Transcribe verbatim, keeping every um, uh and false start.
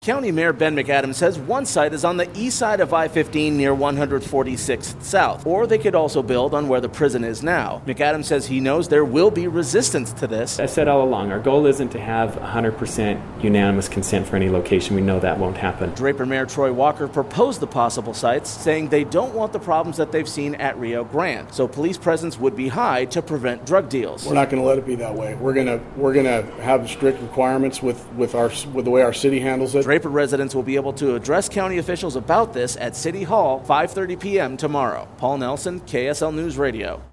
County Mayor Ben McAdams says one site is on the east side of I fifteen near one forty-sixth South, or they could also build on where the prison is now. McAdams says he knows there will be resistance to this. I said all along, our goal isn't to have one hundred percent unanimous consent for any location. We know that won't happen. Draper Mayor Troy Walker proposed the possible sites, saying they don't want the problems that they've seen at Rio Grande, so police presence would be high to prevent drug deals. We're not going to let it be that way. We're going to we're going to have strict requirements with with our with the way our city handles it. Draper residents will be able to address county officials about this at City Hall, five thirty p.m. tomorrow. Paul Nelson, K S L News Radio.